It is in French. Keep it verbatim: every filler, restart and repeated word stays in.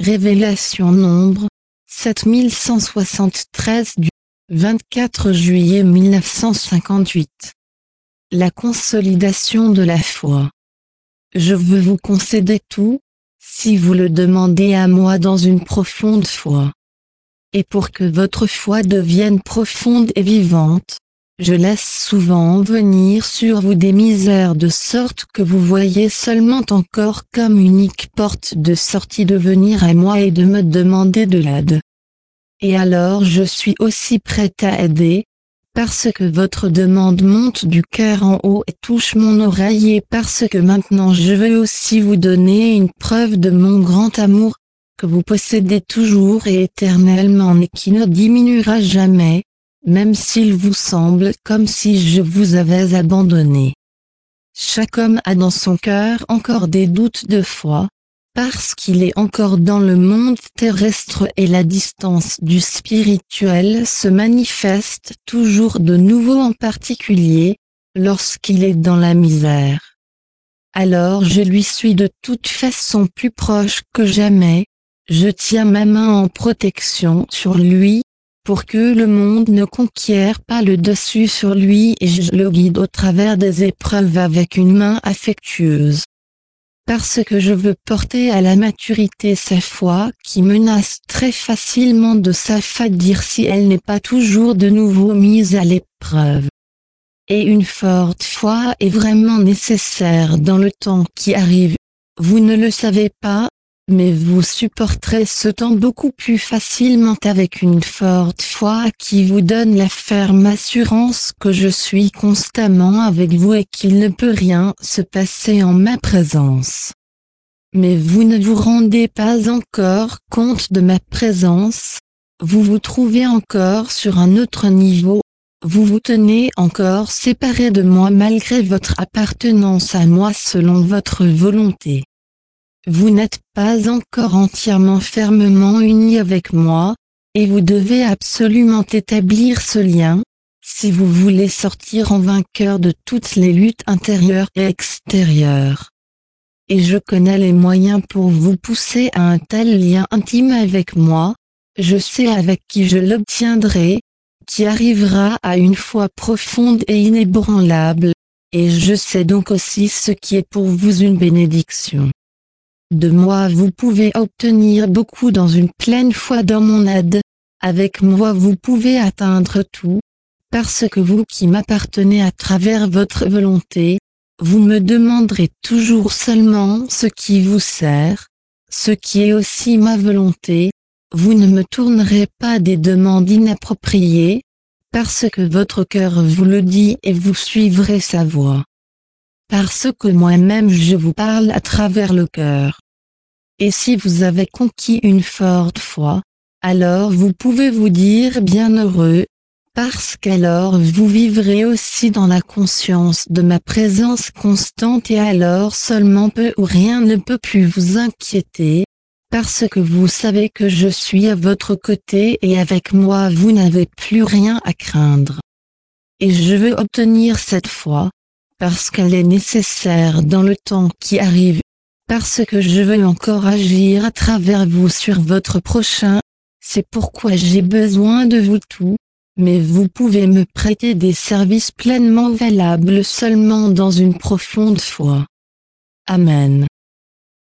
Révélation nombre sept mille cent soixante-treize du vingt-quatre juillet mille neuf cent cinquante-huit. La consolidation de la foi. Je veux vous concéder tout, si vous le demandez à moi dans une profonde foi. Et pour que votre foi devienne profonde et vivante, je laisse souvent venir sur vous des misères de sorte que vous voyez seulement encore comme unique porte de sortie de venir à moi et de me demander de l'aide. Et alors je suis aussi prête à aider, parce que votre demande monte du cœur en haut et touche mon oreille et parce que maintenant je veux aussi vous donner une preuve de mon grand amour, que vous possédez toujours et éternellement et qui ne diminuera jamais, même s'il vous semble comme si je vous avais abandonné. Chaque homme a dans son cœur encore des doutes de foi, parce qu'il est encore dans le monde terrestre et la distance du spirituel se manifeste toujours de nouveau en particulier, lorsqu'il est dans la misère. Alors je lui suis de toute façon plus proche que jamais, je tiens ma main en protection sur lui, pour que le monde ne conquiert pas le dessus sur lui et je le guide au travers des épreuves avec une main affectueuse. Parce que je veux porter à la maturité sa foi qui menace très facilement de s'affadir si elle n'est pas toujours de nouveau mise à l'épreuve. Et une forte foi est vraiment nécessaire dans le temps qui arrive. Vous ne le savez pas, mais vous supporterez ce temps beaucoup plus facilement avec une forte foi qui vous donne la ferme assurance que je suis constamment avec vous et qu'il ne peut rien se passer en ma présence. Mais vous ne vous rendez pas encore compte de ma présence, vous vous trouvez encore sur un autre niveau, vous vous tenez encore séparé de moi malgré votre appartenance à moi selon votre volonté. Vous n'êtes pas encore entièrement fermement unis avec moi, et vous devez absolument établir ce lien, si vous voulez sortir en vainqueur de toutes les luttes intérieures et extérieures. Et je connais les moyens pour vous pousser à un tel lien intime avec moi, je sais avec qui je l'obtiendrai, qui arrivera à une foi profonde et inébranlable, et je sais donc aussi ce qui est pour vous une bénédiction. De moi vous pouvez obtenir beaucoup dans une pleine foi dans mon aide, avec moi vous pouvez atteindre tout, parce que vous qui m'appartenez à travers votre volonté, vous me demanderez toujours seulement ce qui vous sert, ce qui est aussi ma volonté, vous ne me tournerez pas des demandes inappropriées, parce que votre cœur vous le dit et vous suivrez sa voix. Parce que moi-même je vous parle à travers le cœur. Et si vous avez conquis une forte foi, alors vous pouvez vous dire bienheureux, parce qu'alors vous vivrez aussi dans la conscience de ma présence constante et alors seulement peu ou rien ne peut plus vous inquiéter, parce que vous savez que je suis à votre côté et avec moi vous n'avez plus rien à craindre. Et je veux obtenir cette foi, parce qu'elle est nécessaire dans le temps qui arrive, parce que je veux encore agir à travers vous sur votre prochain, c'est pourquoi j'ai besoin de vous tous, mais vous pouvez me prêter des services pleinement valables seulement dans une profonde foi. Amen.